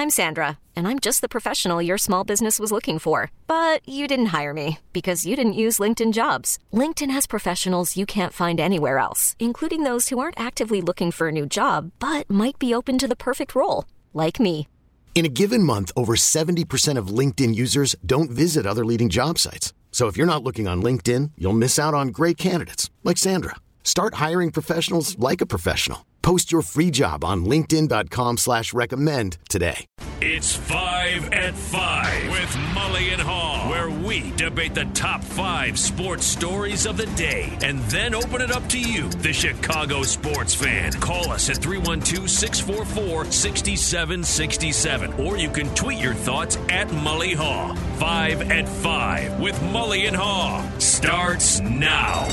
I'm Sandra, and I'm just the professional your small business was looking for. But you didn't hire me because you didn't use LinkedIn Jobs. LinkedIn has professionals you can't find anywhere else, including those who aren't actively looking for a new job, but might be open to the perfect role, like me. In a given month, over 70% of LinkedIn users don't visit other leading job sites. So if you're not looking on LinkedIn, you'll miss out on great candidates like Sandra. Start hiring professionals like a professional. Post your free job on linkedin.com/recommend today. It's 5 at 5 with Mully and Haw, where we debate the top 5 sports stories of the day and then open it up to you, the Chicago sports fan. Call us at 312-644-6767, or you can tweet your thoughts at Mully Haw. 5 at 5 with Mully and Haw starts now.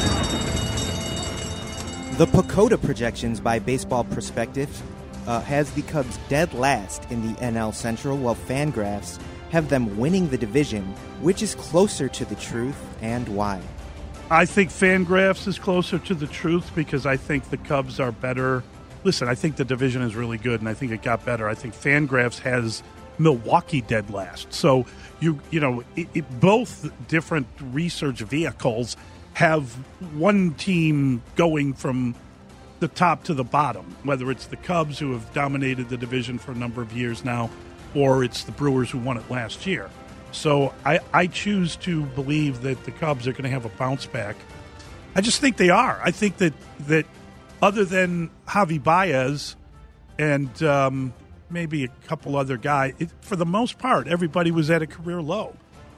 The PECOTA projections by Baseball Prospectus has the Cubs dead last in the NL Central, while Fangraphs have them winning the division. Which is closer to the truth, and why? I think Fangraphs is closer to the truth because I think the Cubs are better. Listen, I think the division is really good, and I think it got better. I think Fangraphs has Milwaukee dead last. So, both different research vehicles have one team going from the top to the bottom, whether it's the Cubs, who have dominated the division for a number of years now, or it's the Brewers, who won it last year. So I choose to believe that the Cubs are going to have a bounce back. I just think they are. I think that other than Javi Baez and maybe a couple other guys, for the most part, everybody was at a career low.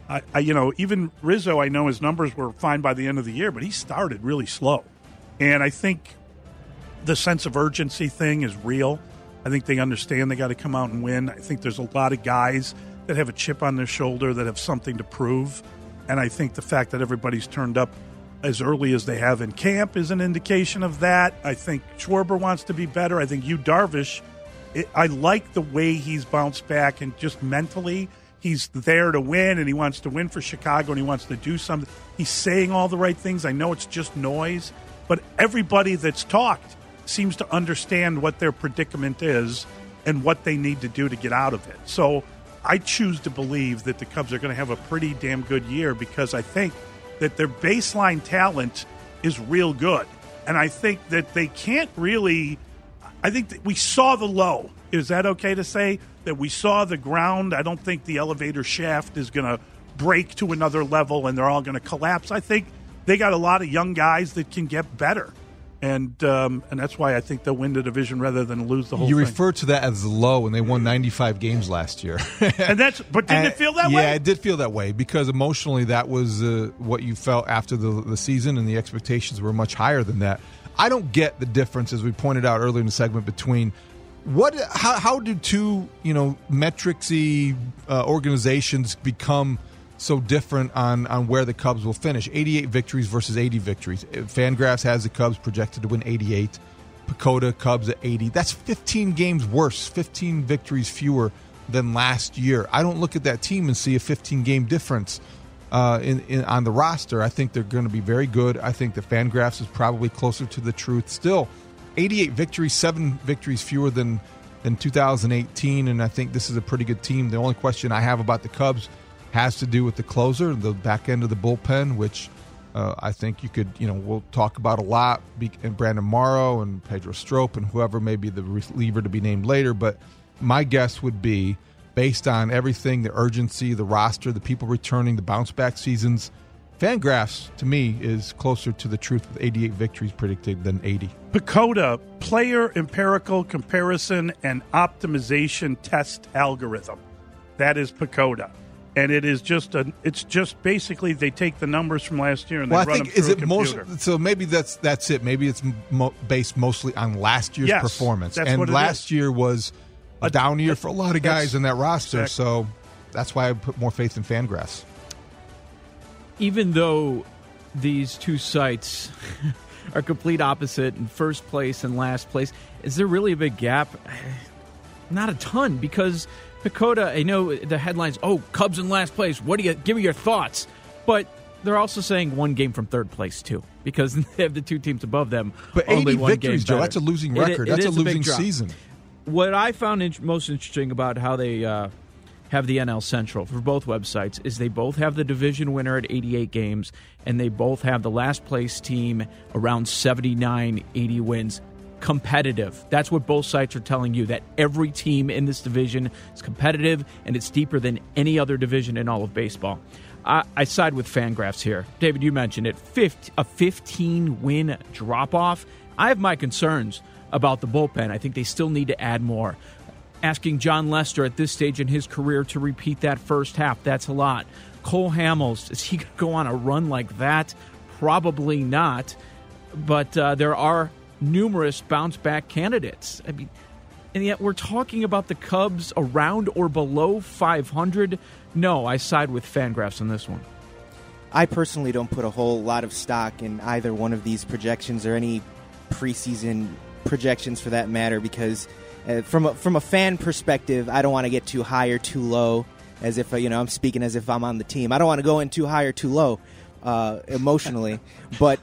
Even Rizzo, I know his numbers were fine by the end of the year, but he started really slow. And I think the sense of urgency thing is real. I think they understand they got to come out and win. I think there's a lot of guys that have a chip on their shoulder that have something to prove. And I think the fact that everybody's turned up as early as they have in camp is an indication of that. I think Schwarber wants to be better. I think Yu Darvish, I like the way he's bounced back and just mentally – he's there to win, and he wants to win for Chicago, and he wants to do something. He's saying all the right things. I know it's just noise, but everybody that's talked seems to understand what their predicament is and what they need to do to get out of it. So I choose to believe that the Cubs are going to have a pretty damn good year because I think that their baseline talent is real good. And I think that they can't really – I think that we saw the low. Is that okay to say? That we saw the ground. I don't think the elevator shaft is going to break to another level and they're all going to collapse. I think they got a lot of young guys that can get better. And that's why I think they'll win the division rather than lose the whole thing. You refer to that as low, and they won 95 games last year. But didn't it feel that way? Yeah, it did feel that way because emotionally that was what you felt after the season, and the expectations were much higher than that. I don't get the difference, as we pointed out earlier in the segment, between how do two metricsy organizations become so different on where the Cubs will finish? 88 victories versus 80 victories. Fangraphs has the Cubs projected to win 88. PECOTA, Cubs at 80. That's 15 games worse, 15 victories fewer than last year. I don't look at that team and see a 15-game difference on the roster. I think they're going to be very good. I think the Fangraphs is probably closer to the truth. Still, 88 victories, 7 victories fewer than 2018, and I think this is a pretty good team. The only question I have about the Cubs has to do with the closer, the back end of the bullpen, which I think you could, we'll talk about a lot, and Brandon Morrow and Pedro Strop and whoever may be the reliever to be named later. But my guess would be, based on everything, the urgency, the roster, the people returning, the bounce-back seasons, Fangraphs, to me, is closer to the truth with 88 victories predicted than 80. PECOTA, Player Empirical Comparison and Optimization Test Algorithm. That is PECOTA. And it's just basically they take the numbers from last year and they run them through a computer. So maybe that's it. Maybe it's based mostly on last year's performance. That's and what it last is. year was a down year for a lot of guys in that roster. Exactly. So that's why I put more faith in Fangraphs. Even though these two sites are complete opposite in first place and last place, is there really a big gap? Not a ton, because PECOTA, I know the headlines, Cubs in last place, give me your thoughts. But they're also saying one game from third place, too, because they have the two teams above them. But only 80 one victories, game Joe, that's a losing record. That's a losing season. What I found most interesting about how they have the NL Central for both websites is they both have the division winner at 88 games, and they both have the last place team around 79, 80 wins. Competitive. That's what both sites are telling you, that every team in this division is competitive, and it's deeper than any other division in all of baseball. I side with Fangraphs here. David, you mentioned it. A 15-win drop-off. I have my concerns about the bullpen. I think they still need to add more. Asking John Lester at this stage in his career to repeat that first half, that's a lot. Cole Hamels, is he going to go on a run like that? Probably not. But there are numerous bounce-back candidates. I mean, and yet we're talking about the Cubs around or below 500. No, I side with Fangraphs on this one. I personally don't put a whole lot of stock in either one of these projections or any preseason projections for that matter, because from a fan perspective, I don't want to get too high or too low, as if I'm speaking as if I'm on the team. I don't want to go in too high or too low emotionally, but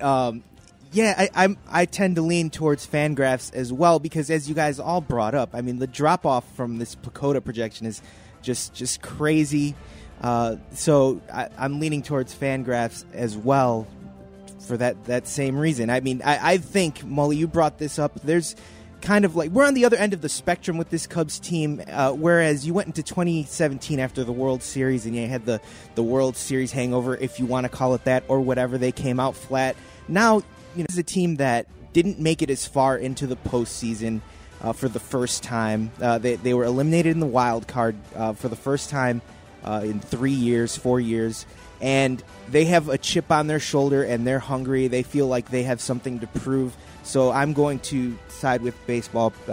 I tend to lean towards Fangraphs as well, because as you guys all brought up, I mean, the drop off from this PECOTA projection is just crazy. So I'm leaning towards Fangraphs as well for that same reason. I mean, I think, Mully, you brought this up. There's kind of like, we're on the other end of the spectrum with this Cubs team, whereas you went into 2017 after the World Series and you had the World Series hangover, if you want to call it that, or whatever. They came out flat. Now, this is a team that didn't make it as far into the postseason for the first time. They were eliminated in the wild card for the first time in 4 years, and they have a chip on their shoulder, and they're hungry. They feel like they have something to prove. So I'm going to side with with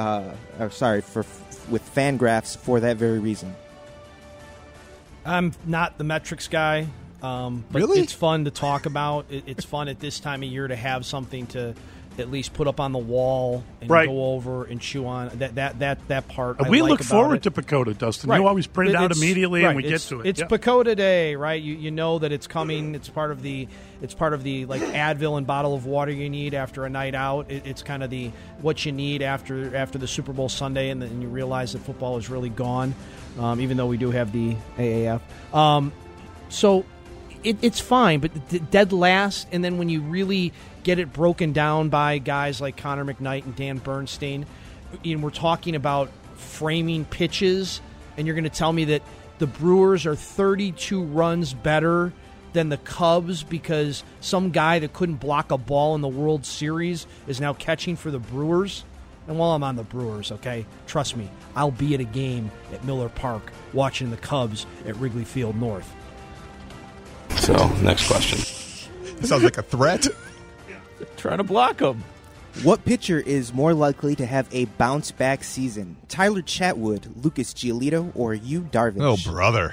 Fangraphs for that very reason. I'm not the metrics guy. But really? It's fun to talk about. It's fun at this time of year to have something to at least put up on the wall and go over and chew on. That part. We look forward to PECOTA, Dustin. Right. You always print it out immediately, and we get to it. It's PECOTA Day, right? You know that it's coming. It's part of the like Advil and bottle of water you need after a night out. It's kind of the what you need after the Super Bowl Sunday, and then you realize that football is really gone, even though we do have the AAF. So. It's fine, but dead last, and then when you really get it broken down by guys like Connor McKnight and Dan Bernstein, and we're talking about framing pitches, and you're going to tell me that the Brewers are 32 runs better than the Cubs because some guy that couldn't block a ball in the World Series is now catching for the Brewers? And while I'm on the Brewers, okay, trust me, I'll be at a game at Miller Park watching the Cubs at Wrigley Field North. So, next question. Sounds like a threat. Trying to block him. What pitcher is more likely to have a bounce-back season? Tyler Chatwood, Lucas Giolito, or Yu Darvish? Oh, brother.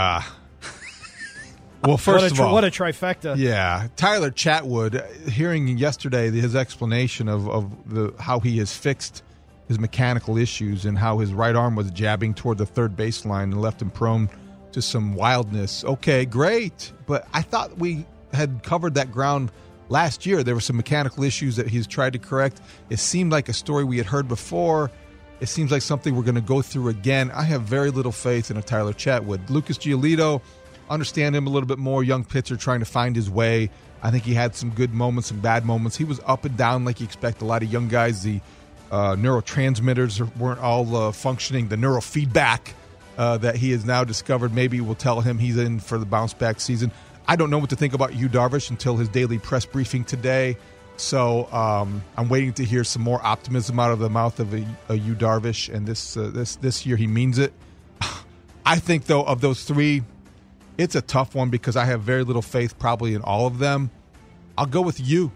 Well, first of all, what a trifecta. Yeah, Tyler Chatwood, hearing yesterday his explanation of how he has fixed his mechanical issues and how his right arm was jabbing toward the third baseline and left him prone to some wildness. Okay, great. But I thought we had covered that ground last year. There were some mechanical issues that he's tried to correct. It seemed like a story we had heard before. It seems like something we're going to go through again. I have very little faith in a Tyler Chatwood. Lucas Giolito, understand him a little bit more. Young pitcher trying to find his way. I think he had some good moments, some bad moments. He was up and down like you expect a lot of young guys. The neurotransmitters weren't all functioning. The neurofeedback that he has now discovered maybe will tell him he's in for the bounce-back season. I don't know what to think about Yu Darvish until his daily press briefing today. So I'm waiting to hear some more optimism out of the mouth of a Yu Darvish, and this year he means it. I think, though, of those three, it's a tough one because I have very little faith probably in all of them. I'll go with you.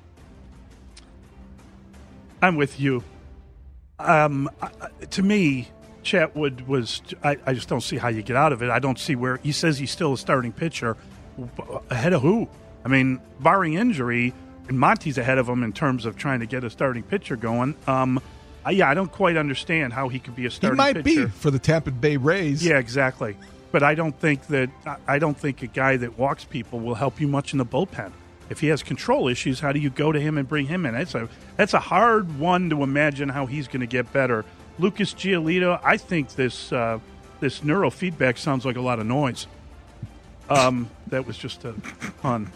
I'm with you. To me, Chatwood was – I just don't see how you get out of it. I don't see where – he says he's still a starting pitcher. Ahead of who? I mean, barring injury, and Monty's ahead of him in terms of trying to get a starting pitcher going. I don't quite understand how he could be a starting pitcher. He might be for the Tampa Bay Rays. Yeah, exactly. But I don't think a guy that walks people will help you much in the bullpen. If he has control issues, how do you go to him and bring him in? That's a hard one to imagine how he's going to get better Lucas Giolito, I think this neurofeedback sounds like a lot of noise. That was just a pun.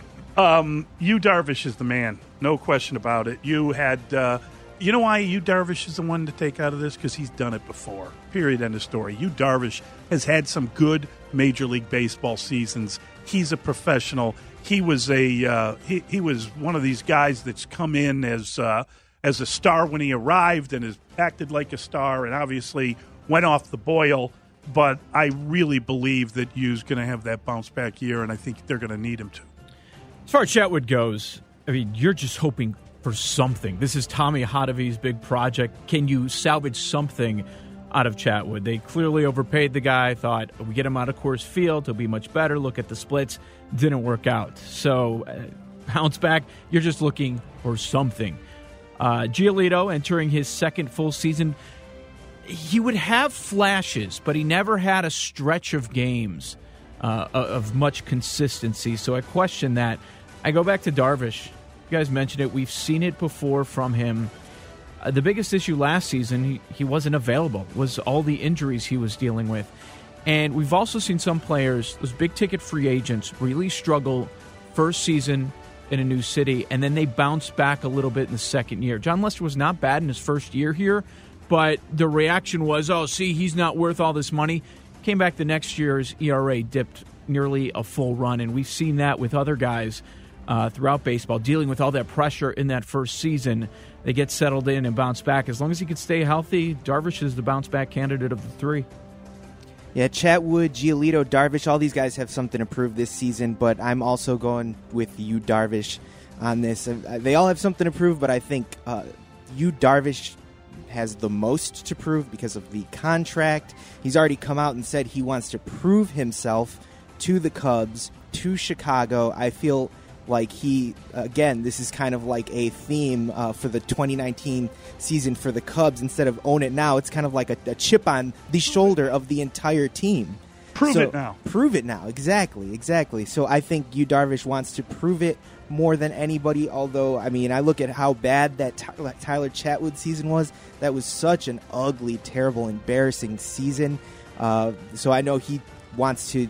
Yu Darvish is the man, no question about it. You had, you know why Yu Darvish is the one to take out of this? Because he's done it before. Period. End of story. Yu Darvish has had some good Major League Baseball seasons. He's a professional. He was he was one of these guys that's come in as a star when he arrived and has acted like a star, and obviously went off the boil. But I really believe that Yu's going to have that bounce back year, and I think they're going to need him to. As far as Chatwood goes, I mean, you're just hoping for something. This is Tommy Hotovy's big project. Can you salvage something out of Chatwood? They clearly overpaid the guy, thought, we get him out of Coors Field, he'll be much better. Look at the splits. Didn't work out. So, bounce back, you're just looking for something. Giolito entering his second full season, he would have flashes, but he never had a stretch of games of much consistency. So I question that. I go back to Darvish. You guys mentioned it. We've seen it before from him. The biggest issue last season, he wasn't available, was all the injuries he was dealing with. And we've also seen some players, those big-ticket free agents, really struggle first season in a new city, and then they bounce back a little bit in the second year. John Lester was not bad in his first year here, but the reaction was, oh, see, he's not worth all this money. Came back the next year's ERA dipped nearly a full run, and we've seen that with other guys throughout baseball, dealing with all that pressure in that first season. They get settled in and bounce back. As long as he can stay healthy, Darvish is the bounce-back candidate of the three. Yeah, Chatwood, Giolito, Darvish, all these guys have something to prove this season, but I'm also going with Yu Darvish on this. They all have something to prove, but I think Yu Darvish has the most to prove because of the contract. He's already come out and said he wants to prove himself to the Cubs, to Chicago. I feel like this is kind of like a theme for the 2019 season for the Cubs. Instead of own it now, it's kind of like a chip on the shoulder of the entire team. Prove it now. Prove it now. Exactly. So I think Yu Darvish wants to prove it more than anybody, although, I mean, I look at how bad that Tyler Chatwood season was. That was such an ugly, terrible, embarrassing season. So I know he wants to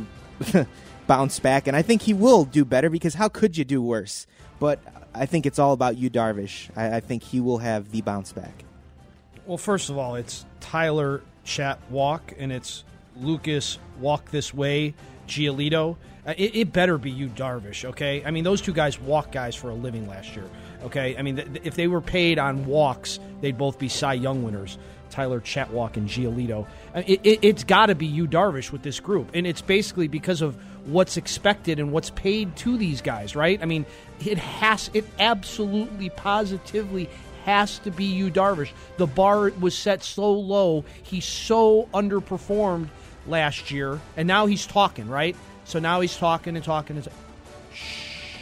bounce back, and I think he will do better because how could you do worse? But I think it's all about Yu Darvish. I think he will have the bounce back. Well, first of all, it's Tyler Chat Walk, and it's Lucas Walk This Way, Giolito. It better be Yu Darvish, okay? I mean, those two guys walk guys for a living last year, okay? I mean, if they were paid on walks, they'd both be Cy Young winners, Tyler Chatwalk and Giolito. It's got to be Yu Darvish with this group, and it's basically because of what's expected and what's paid to these guys, right? I mean, it absolutely, positively has to be Yu Darvish. The bar was set so low. He so underperformed last year, and now he's talking, right? So now he's talking and talking. And shh.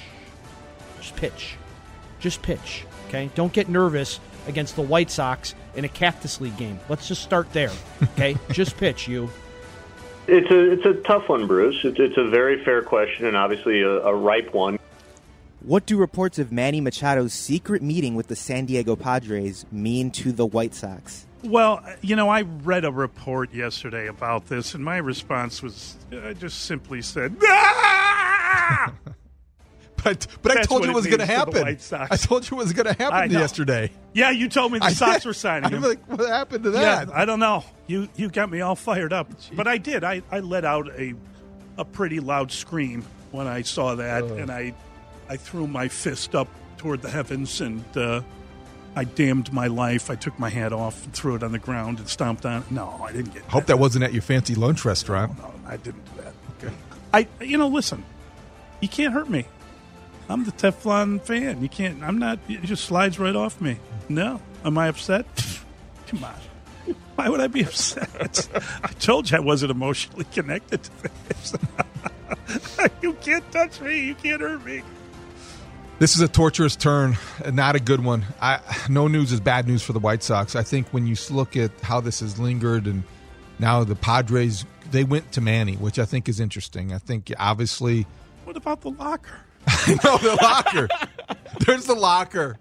Just pitch, okay? Don't get nervous against the White Sox in a Cactus League game. Let's just start there, okay? Just pitch, Yu. It's a tough one, Bruce. It's a very fair question and obviously a ripe one. What do reports of Manny Machado's secret meeting with the San Diego Padres mean to the White Sox? Well, you know, I read a report yesterday about this, and my response was, I just simply said, "Ah!" But I told you it was going to happen. I told you it was going to happen yesterday. Yeah, you told me the Sox were signing him. I'm like, what happened to that? Yeah, I don't know. You got me all fired up. But I did. I let out a pretty loud scream when I saw that, and I threw my fist up toward the heavens, and I damned my life. I took my hat off and threw it on the ground and stomped on it. No, I didn't get that. Hope that wasn't at your fancy lunch restaurant. No, I didn't do that. Okay. Listen, you can't hurt me. I'm the Teflon fan. You can't. I'm not. It just slides right off me. No. Am I upset? Come on. Why would I be upset? I told you I wasn't emotionally connected to this. You can't touch me. You can't hurt me. This is a torturous turn, not a good one. No news is bad news for the White Sox. I think when you look at how this has lingered, and now the Padres, they went to Manny, which I think is interesting. I think obviously. What about the locker? I know, the locker. There's the locker.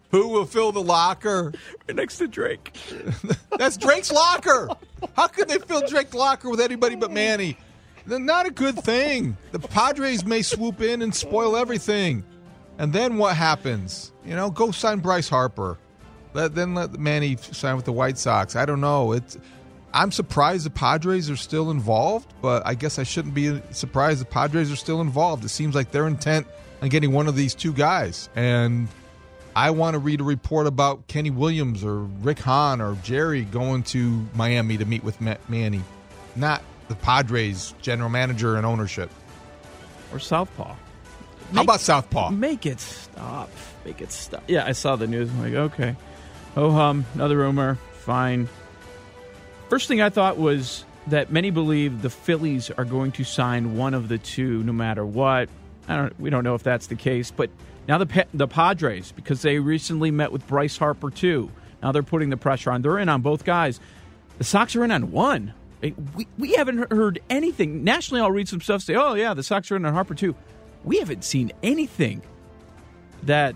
Who will fill the locker? Right next to Drake. That's Drake's locker. How could they fill Drake's locker with anybody but Manny? They're not a good thing. The Padres may swoop in and spoil everything. And then what happens? Go sign Bryce Harper. Then let Manny sign with the White Sox. I don't know. I'm surprised the Padres are still involved, but I guess I shouldn't be surprised the Padres are still involved. It seems like they're intent on getting one of these two guys. And I want to read a report about Kenny Williams or Rick Hahn or Jerry going to Miami to meet with Manny, not the Padres general manager and ownership. Or Southpaw. How about Southpaw? Make it stop. Make it stop. Yeah, I saw the news. I'm like, okay. Another rumor. Fine. First thing I thought was that many believe the Phillies are going to sign one of the two no matter what. We don't know if that's the case, but now the Padres, because they recently met with Bryce Harper too. Now they're putting the pressure on. They're in on both guys. The Sox are in on one. We haven't heard anything. Nationally, I'll read some stuff say, oh, yeah, the Sox are in on Harper too. We haven't seen anything that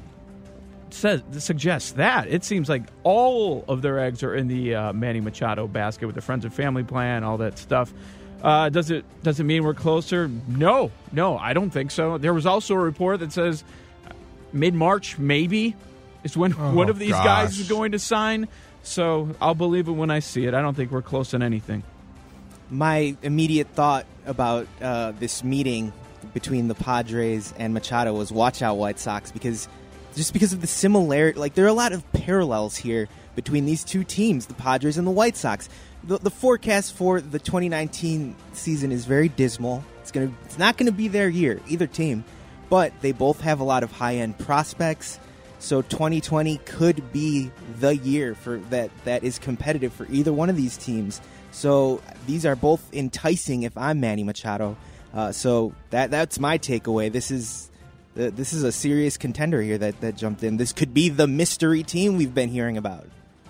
suggests that. It seems like all of their eggs are in the Manny Machado basket with the friends and family plan, all that stuff. Does it mean we're closer? No, I don't think so. There was also a report that says mid-March, maybe, is when one of these guys is going to sign. So I'll believe it when I see it. I don't think we're close on anything. My immediate thought about this meeting between the Padres and Machado was watch out, White Sox, because of the similarity. Like, there are a lot of parallels here between these two teams, the Padres and the White Sox. The forecast for the 2019 season is very dismal. It's not going to be their year, either team, but they both have a lot of high-end prospects. So 2020 could be the year for that is competitive for either one of these teams. So these are both enticing if I'm Manny Machado. So that's my takeaway. This is a serious contender here that jumped in. This could be the mystery team we've been hearing about.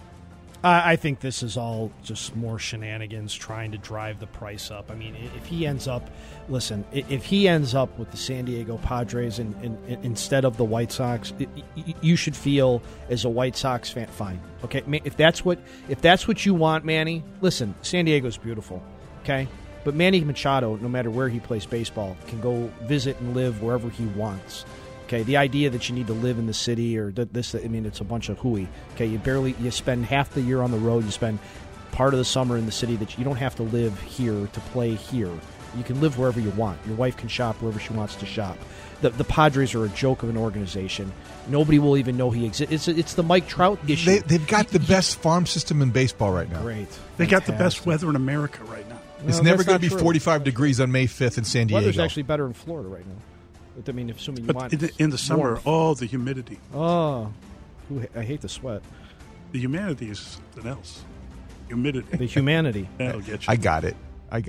I think this is all just more shenanigans trying to drive the price up. I mean, if he ends up with the San Diego Padres instead of the White Sox, you should feel as a White Sox fan fine. Okay, if that's what you want, Manny. Listen, San Diego's beautiful. Okay, but Manny Machado, no matter where he plays baseball, can go visit and live wherever he wants. Okay, the idea that you need to live in the city or this, I mean, it's a bunch of hooey. Okay, you spend half the year on the road, you spend part of the summer in the city that you don't have to live here to play here. You can live wherever you want. Your wife can shop wherever she wants to shop. The Padres are a joke of an organization. Nobody will even know he exists. It's the Mike Trout issue. They've got the best farm system in baseball right now. Great. They got the best weather in America right now. It's never going to be 45 degrees on May 5th in San Diego. Weather's actually better in Florida right now. I mean, assuming you want in the summer, warmth. the humidity. Oh, I hate the sweat. The humanity is something else. Humidity. The humanity. That'll get you. I got it. That's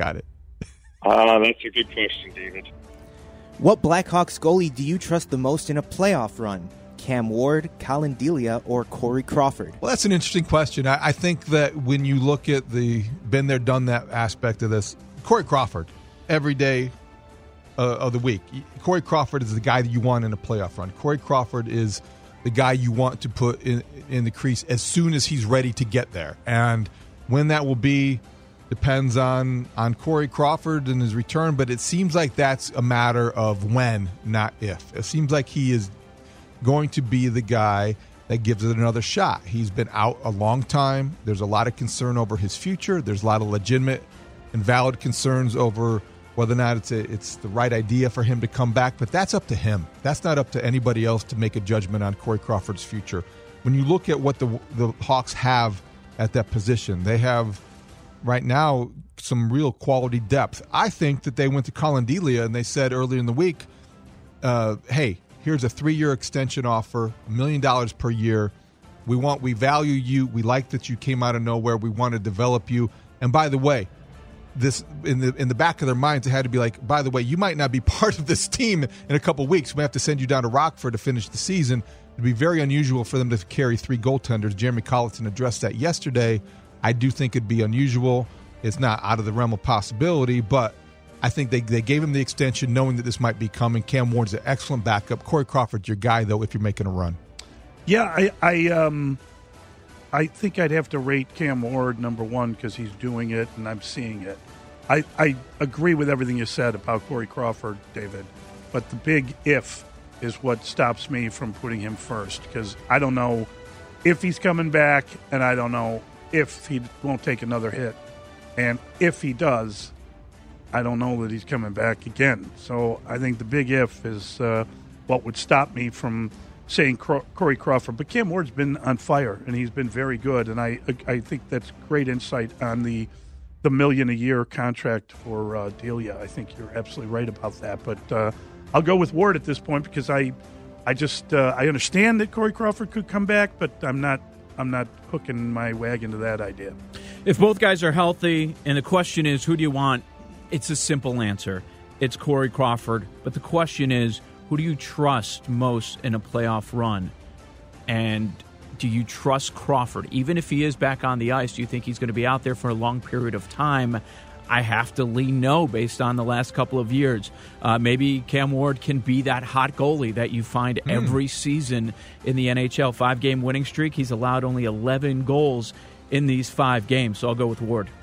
a good question, David. What Blackhawks goalie do you trust the most in a playoff run? Cam Ward, Colin Delia, or Corey Crawford? Well, that's an interesting question. I think that when you look at the been there, done that aspect of this, Corey Crawford, every day of the week. Corey Crawford is the guy that you want in a playoff run. Corey Crawford is the guy you want to put in the crease as soon as he's ready to get there. And when that will be depends on Corey Crawford and his return, but it seems like that's a matter of when, not if. It seems like he is going to be the guy that gives it another shot. He's been out a long time. There's a lot of concern over his future. There's a lot of legitimate and valid concerns over whether or not it's the right idea for him to come back, but that's up to him. That's not up to anybody else to make a judgment on Corey Crawford's future. When you look at what the Hawks have at that position, they have right now some real quality depth. I think that they went to Colin Delia and they said earlier in the week, hey, here's a 3-year extension offer, $1 million per year. We value you. We like that you came out of nowhere. We want to develop you. And by the way, this in the back of their minds, it had to be like, by the way, you might not be part of this team in a couple of weeks. We have to send you down to Rockford to finish the season. It'd be very unusual for them to carry 3 goaltenders. Jeremy Colleton addressed that yesterday. I do think it'd be unusual. It's not out of the realm of possibility, but I think they gave him the extension knowing that this might be coming. Cam Ward's an excellent backup. Corey Crawford's your guy, though, if you're making a run. Yeah, I think I'd have to rate Cam Ward number one because he's doing it and I'm seeing it. I agree with everything you said about Corey Crawford, David, but the big if is what stops me from putting him first because I don't know if he's coming back and I don't know if he won't take another hit. And if he does, I don't know that he's coming back again. So I think the big if is what would stop me from saying Corey Crawford. But Cam Ward's been on fire, and he's been very good. And I think that's great insight on the $1 million a year contract for Delia. I think you're absolutely right about that. But I'll go with Ward at this point because I understand that Corey Crawford could come back, but I'm not hooking my wagon to that idea. If both guys are healthy, and the question is, who do you want? It's a simple answer. It's Corey Crawford. But the question is, who do you trust most in a playoff run? And do you trust Crawford? Even if he is back on the ice, do you think he's going to be out there for a long period of time? I have to lean no based on the last couple of years. Maybe Cam Ward can be that hot goalie that you find every season in the NHL. 5-game winning streak. He's allowed only 11 goals in these 5 games, so I'll go with Ward.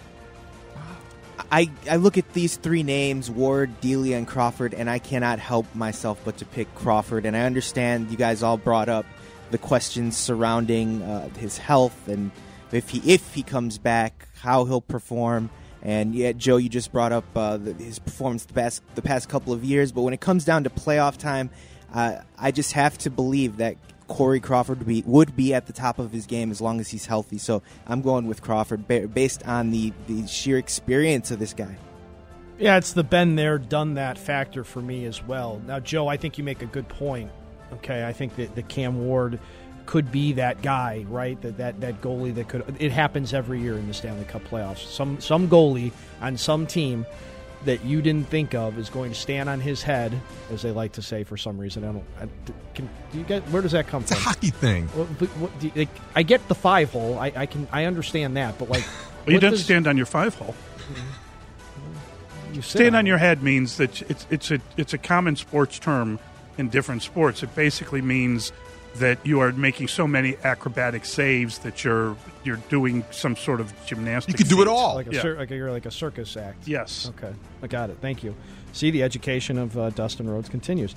I look at these 3 names, Ward, Delia, and Crawford, and I cannot help myself but to pick Crawford. And I understand you guys all brought up the questions surrounding his health and if he comes back, how he'll perform. And yeah, Joe, you just brought up his performance the past couple of years. But when it comes down to playoff time, I just have to believe that Corey Crawford would be at the top of his game as long as he's healthy. So I'm going with Crawford based on the sheer experience of this guy. Yeah, it's the been there, done that factor for me as well. Now, Joe, I think you make a good point. Okay, I think that the Cam Ward could be that guy, right? That goalie that could. It happens every year in the Stanley Cup playoffs. Some goalie on some team that you didn't think of is going to stand on his head, as they like to say for some reason. Do you get where does that come from? It's a hockey thing. I get the 5-hole. I understand that, but like, well, you don't stand on your 5-hole. You stand on your head means that it's a common sports term in different sports. It basically means that you are making so many acrobatic saves that you're doing some sort of gymnastics. You can do it all. Like you're like a circus act. Yes. Okay. I got it. Thank you. See, the education of Dustin Rhodes continues.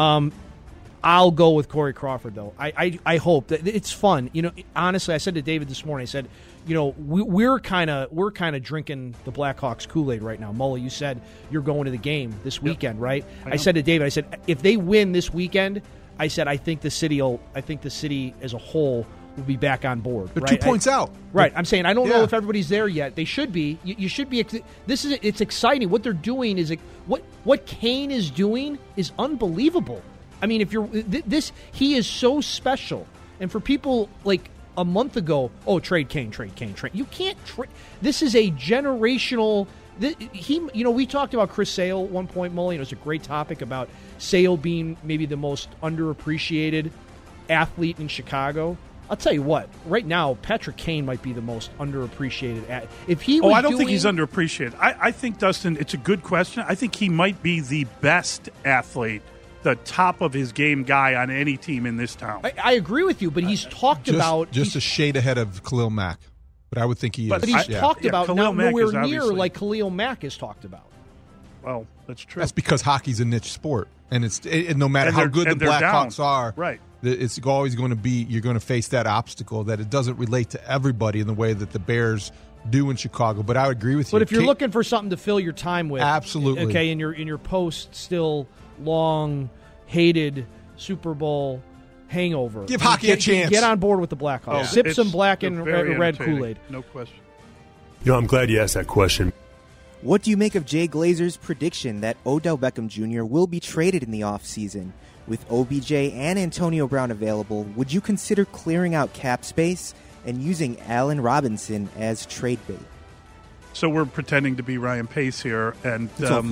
I'll go with Corey Crawford, though. I hope that it's fun. You know, honestly, I said to David this morning, I said, you know, we're kind of drinking the Blackhawks Kool-Aid right now. Mully, you said you're going to the game this weekend, right? I said to David, I said, if they win this weekend, I said I think the city as a whole will be back on board. They're right? 2 points out. Right. I'm saying I don't know if everybody's there yet. They should be. You should be. It's exciting. What they're doing is what Kane is doing is unbelievable. I mean, if you're he is so special. And for people like a month ago, trade Kane. You can't trade. This is a generational. We talked about Chris Sale at one point, Mully, and it was a great topic about Sale being maybe the most underappreciated athlete in Chicago. I'll tell you what, right now, Patrick Kane might be the most underappreciated. If he was I don't think he's underappreciated. I think, Dustin, it's a good question. I think he might be the best athlete, the top of his game guy on any team in this town. I agree with you, but he's talked about... Just a shade ahead of Khalil Mack. But I would think he is. But he's talked about Khalil Mack nowhere is near like Khalil Mack is talked about. Well, that's true. That's because hockey's a niche sport, and no matter how good the Blackhawks are, right? It's always going to be, you're going to face that obstacle that it doesn't relate to everybody in the way that the Bears do in Chicago. But I would agree with you. But if you're looking for something to fill your time with, absolutely, okay, in your post still long hated Super Bowl hangover, give hockey a chance. Get on board with the Blackhawks. Sip some black and red Kool-Aid. No question. I'm glad you asked that question. What do you make of Jay Glazer's prediction that Odell Beckham Jr. will be traded in the offseason? With OBJ and Antonio Brown available, would you consider clearing out cap space and using Allen Robinson as trade bait? So we're pretending to be Ryan Pace here, and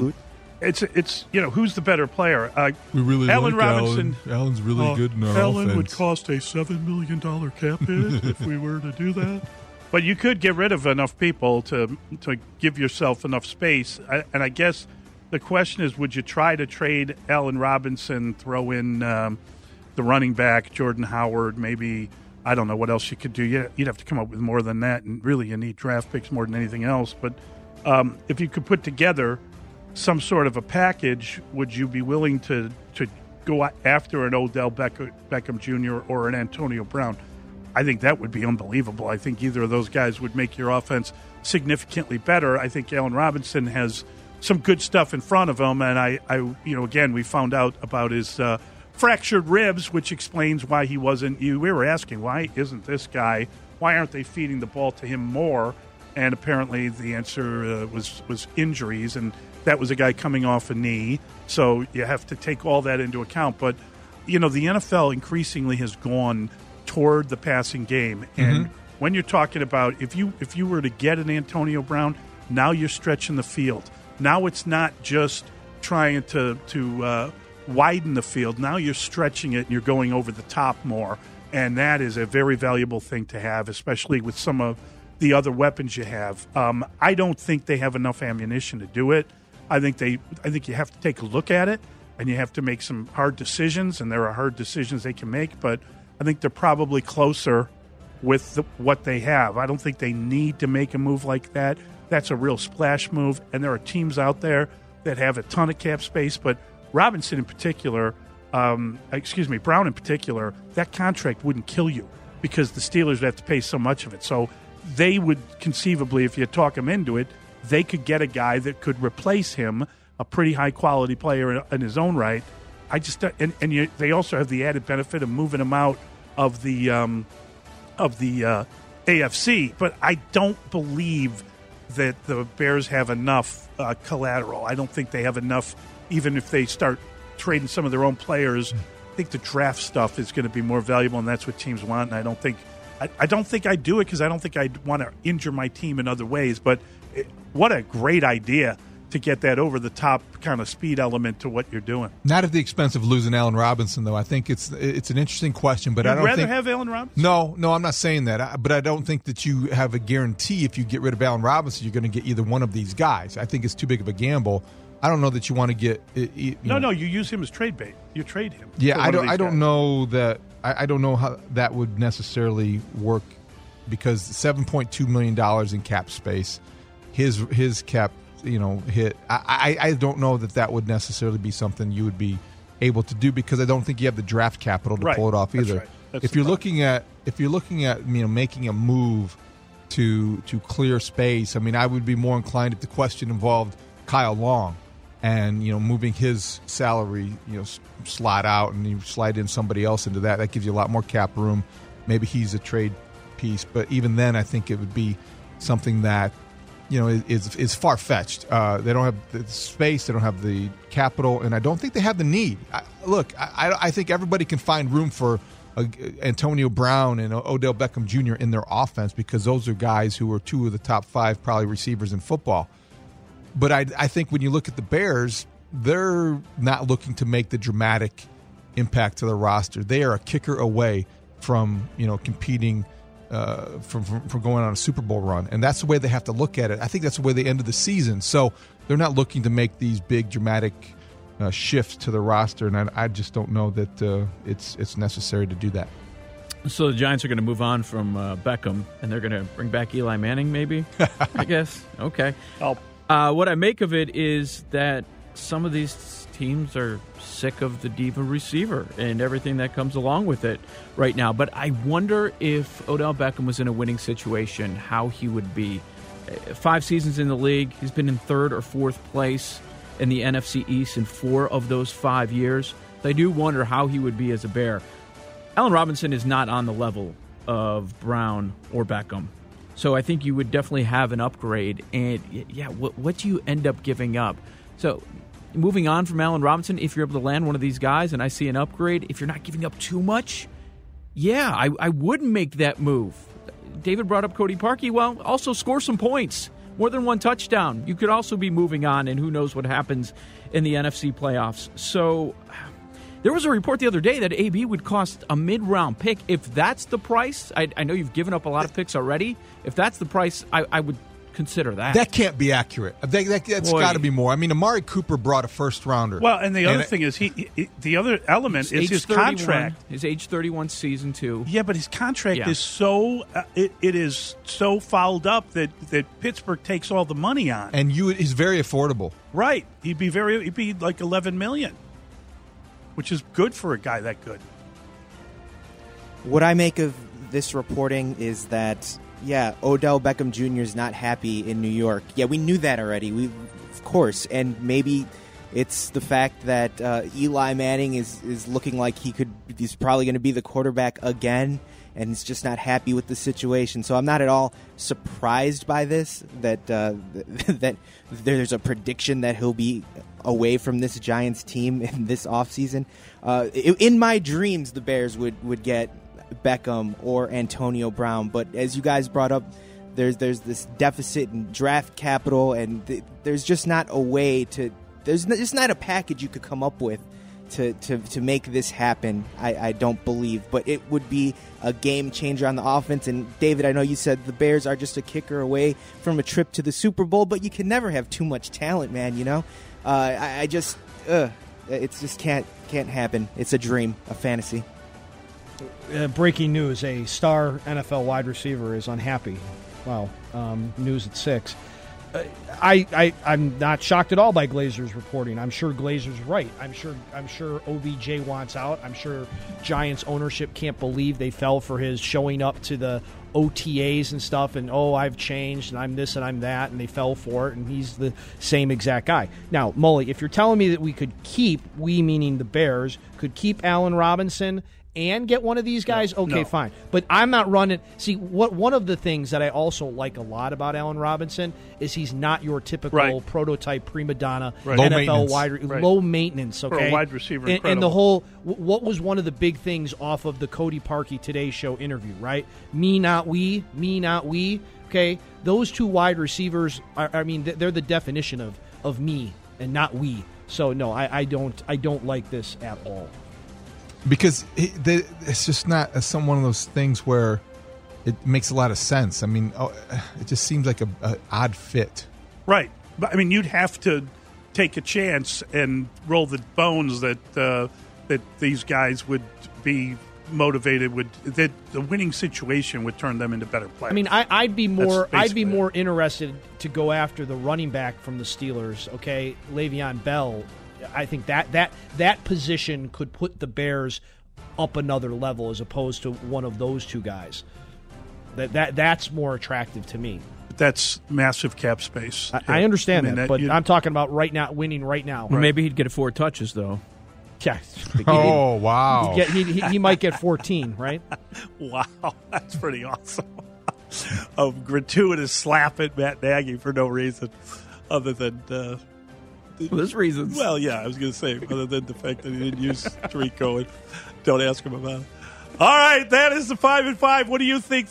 it's who's the better player? We really Allen like Robinson. Allen's really good in our Allen offense. would cost a $7 million cap hit if we were to do that. But you could get rid of enough people to give yourself enough space. And I guess the question is, would you try to trade Allen Robinson, throw in the running back, Jordan Howard, maybe, I don't know what else you could do. You'd have to come up with more than that, and really you need draft picks more than anything else. But if you could put together some sort of a package, would you be willing to go after an Odell Beckham Jr. or an Antonio Brown? I think that would be unbelievable. I think either of those guys would make your offense significantly better. I think Allen Robinson has some good stuff in front of him, and I again, we found out about his fractured ribs, which explains why he wasn't. We were asking, why isn't this guy? Why aren't they feeding the ball to him more? And apparently, the answer was injuries, and that was a guy coming off a knee. So you have to take all that into account. But the NFL increasingly has gone toward the passing game, and when you're talking about if you were to get an Antonio Brown, now you're stretching the field. Now it's not just trying to widen the field. Now you're stretching it and you're going over the top more, and that is a very valuable thing to have, especially with some of the other weapons you have. I don't think they have enough ammunition to do it. I think you have to take a look at it, and you have to make some hard decisions, and there are hard decisions they can make, but I think they're probably closer with what they have. I don't think they need to make a move like that. That's a real splash move, and there are teams out there that have a ton of cap space, but Robinson in particular, Brown in particular, that contract wouldn't kill you because the Steelers would have to pay so much of it. So they would conceivably, if you talk them into it, they could get a guy that could replace him, a pretty high-quality player in his own right. They also have the added benefit of moving him out of the AFC, but I don't believe that the Bears have enough collateral. I don't think they have enough, even if they start trading some of their own players. I think the draft stuff is going to be more valuable, and that's what teams want. And I don't think I'd do it because I don't think I'd want to injure my team in other ways. But what a great idea to get that over-the-top kind of speed element to what you're doing. Not at the expense of losing Allen Robinson, though. I think it's an interesting question, but I don't think... You'd rather have Allen Robinson? No, I'm not saying that. But I don't think that you have a guarantee if you get rid of Allen Robinson, you're going to get either one of these guys. I think it's too big of a gamble. I don't know that you want to get... No, you use him as trade bait. You trade him. Yeah, I don't know that... I don't know how that would necessarily work because $7.2 million in cap space, his cap hit. I don't know that would necessarily be something you would be able to do because I don't think you have the draft capital to pull it off either. Right. If you're looking at making a move to clear space, I mean, I would be more inclined if the question involved Kyle Long and moving his salary slot out and you slide in somebody else into that. That gives you a lot more cap room. Maybe he's a trade piece, but even then, I think it would be something that is far-fetched. They don't have the space, they don't have the capital, and I don't think they have the need. I think everybody can find room for Antonio Brown and Odell Beckham Jr. in their offense because those are guys who are two of the top five probably receivers in football. But I think when you look at the Bears, they're not looking to make the dramatic impact to the roster. They are a kicker away from competing from going on a Super Bowl run, and that's the way they have to look at it. I think that's the way they ended the season. So they're not looking to make these big dramatic shifts to the roster, and I just don't know that it's necessary to do that. So the Giants are going to move on from Beckham, and they're going to bring back Eli Manning, maybe. I guess. Okay. What I make of it is that some of these teams are sick of the diva receiver and everything that comes along with it right now. But I wonder if Odell Beckham was in a winning situation, how he would be. 5 seasons in the league, he's been in 3rd or 4th place in the NFC East in 4 of those 5 years. So I do wonder how he would be as a Bear. Allen Robinson is not on the level of Brown or Beckham. So I think you would definitely have an upgrade. And, yeah, what do you end up giving up? So moving on from Allen Robinson, if you're able to land one of these guys and I see an upgrade, if you're not giving up too much, yeah, I would make that move. David brought up Cody Parkey. Well, also score some points. More than 1 touchdown. You could also be moving on, and who knows what happens in the NFC playoffs. So there was a report the other day that AB would cost a mid-round pick. If that's the price, I know you've given up a lot of picks already. If that's the price, I would consider that. That can't be accurate. That's got to be more. I mean, Amari Cooper brought a first rounder. Well, and the other thing is the other element is his contract. His age 31 season 2. Yeah, but his contract is so it is so fouled up that Pittsburgh takes all the money on. And he's very affordable. Right. He'd be like $11 million, which is good for a guy that good. What I make of this reporting is that, Odell Beckham Jr. is not happy in New York. Yeah, we knew that already. Of course. And maybe it's the fact that Eli Manning is looking like he's probably going to be the quarterback again, and he's just not happy with the situation. So I'm not at all surprised by this, that there's a prediction that he'll be away from this Giants team in this offseason. In my dreams, the Bears would get Beckham or Antonio Brown, but as you guys brought up, there's this deficit in draft capital, and there's just not a way there's just not a package you could come up with to make this happen. I don't believe, but it would be a game changer on the offense. And David, I know you said the Bears are just a kicker away from a trip to the Super Bowl, but you can never have too much talent, man. You know, it just can't happen. It's a dream, a fantasy. Breaking news: a star NFL wide receiver is unhappy. Wow, news at 6. I'm not shocked at all by Glazer's reporting. I'm sure Glazer's right. I'm sure OBJ wants out. I'm sure Giants ownership can't believe they fell for his showing up to the OTAs and stuff, and I've changed and I'm this and I'm that, and they fell for it, and he's the same exact guy. Now, Mully, if you're telling me that we meaning the Bears, could keep Allen Robinson and get one of these guys, fine. But I'm not running. See, one of the things that I also like a lot about Allen Robinson is he's not your typical prototype prima donna NFL low maintenance. Okay, for a wide receiver, and the whole what was one of the big things off of the Cody Parkey Today Show interview, right? Me not we. Okay, those two wide receivers they're the definition of me and not we. So no, I don't like this at all. Because it's just not one of those things where it makes a lot of sense. I mean, it just seems like an odd fit. Right. But, I mean, you'd have to take a chance and roll the bones that these guys would be motivated, that the winning situation would turn them into better players. I mean, I'd be more interested to go after the running back from the Steelers, okay, Le'Veon Bell. I think that position could put the Bears up another level as opposed to one of those two guys. That's more attractive to me. But that's massive cap space. I understand that, but I'm talking about right now, winning right now. Well, maybe he'd get 4 touches though. Yeah. Oh wow. He might get 14, right? Wow, that's pretty awesome. A gratuitous slap at Matt Nagy for no reason other than. There's reasons. Well, yeah, I was going to say, other than the fact that he didn't use Tariq Cohen. Don't ask him about it. All right, that is the 5 and 5. What do you think?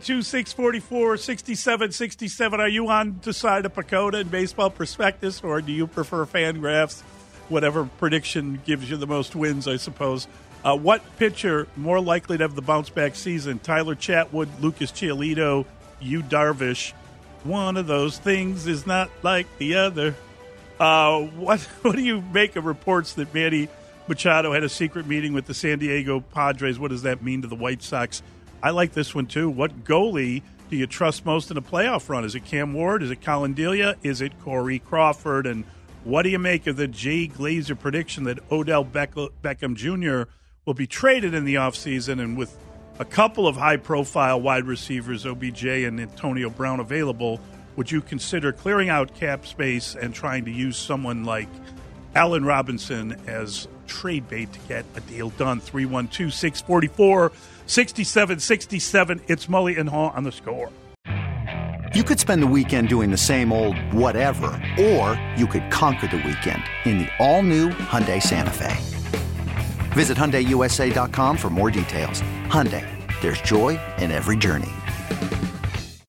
312-644-6767. Are you on the side of Pacoda and Baseball Prospectus, or do you prefer Fangraphs? Whatever prediction gives you the most wins, I suppose. What pitcher more likely to have the bounce-back season? Tyler Chatwood, Lucas Giolito, Yu Darvish. One of those things is not like the other. What do you make of reports that Manny Machado had a secret meeting with the San Diego Padres? What does that mean to the White Sox? I like this one, too. What goalie do you trust most in a playoff run? Is it Cam Ward? Is it Colin Delia? Is it Corey Crawford? And what do you make of the Jay Glazer prediction that Odell Beckham Jr. will be traded in the offseason, and with a couple of high-profile wide receivers, OBJ and Antonio Brown, available, would you consider clearing out cap space and trying to use someone like Allen Robinson as trade bait to get a deal done? 312-644-6767. It's Mully and Haw on The Score. You could spend the weekend doing the same old whatever, or you could conquer the weekend in the all-new Hyundai Santa Fe. Visit HyundaiUSA.com for more details. Hyundai, there's joy in every journey.